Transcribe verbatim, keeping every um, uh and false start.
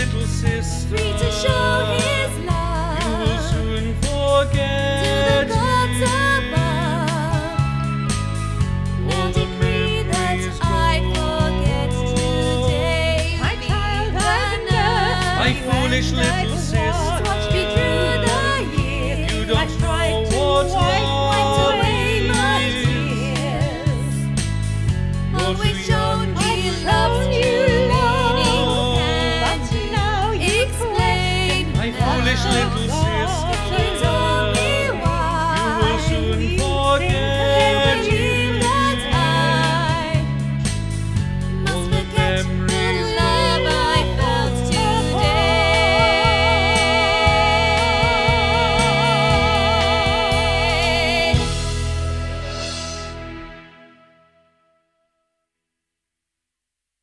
little sister, free to show His love. you will soon To forget the gods him. above, now decree that I forget today. My child, I've the nursed My you foolish and little I've sister,